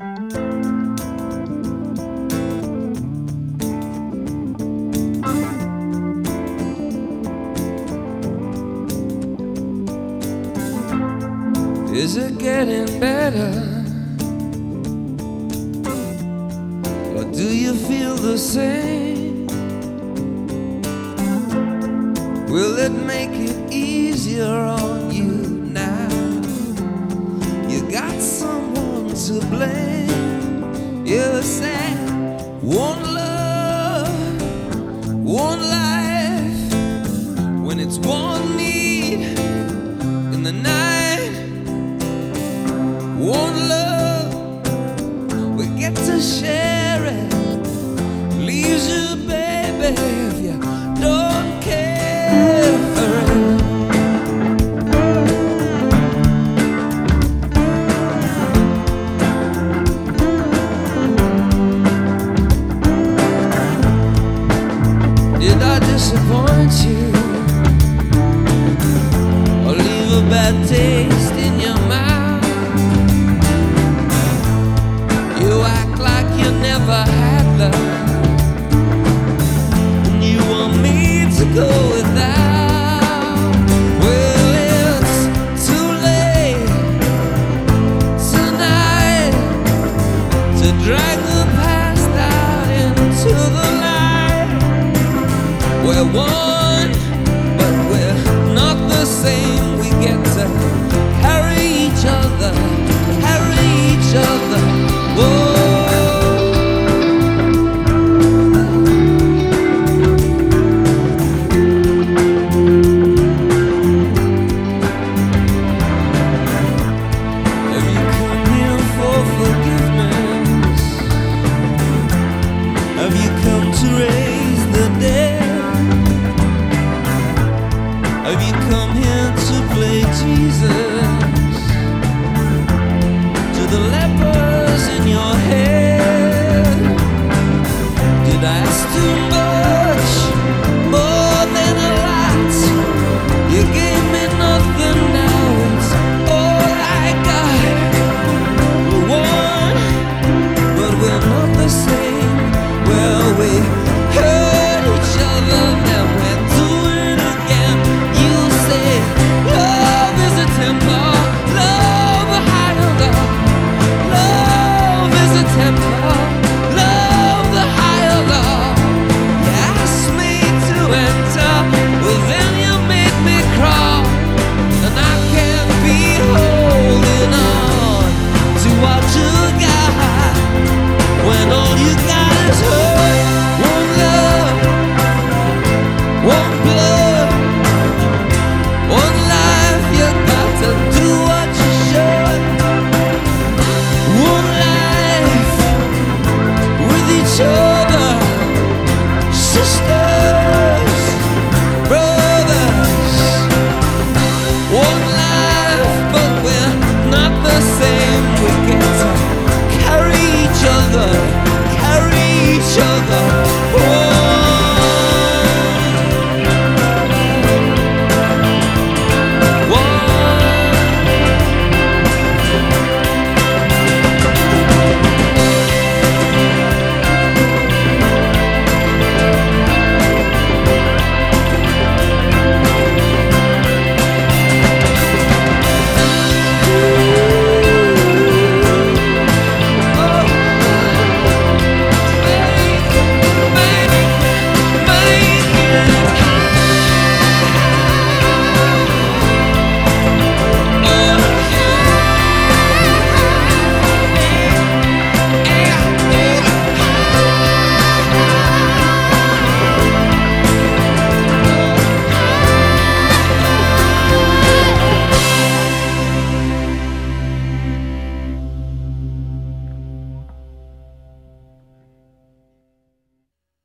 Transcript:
Is it getting better? Or do you feel the same? Will it make it easier on you now? You got someone to blame. You said one love, one life, when it's one need in the night. One love, we get to share it. Leaves you, baby, if you don't care for it. Did I disappoint you, or leave a bad taste in your mouth? Never had love, and you want me to go without. Well, it's too late tonight to drag the past out into the light. We're one, but we're not the same. We get to carry each other, carry each other. Whoa. Have you come here to play Jesus to the lepers in your head?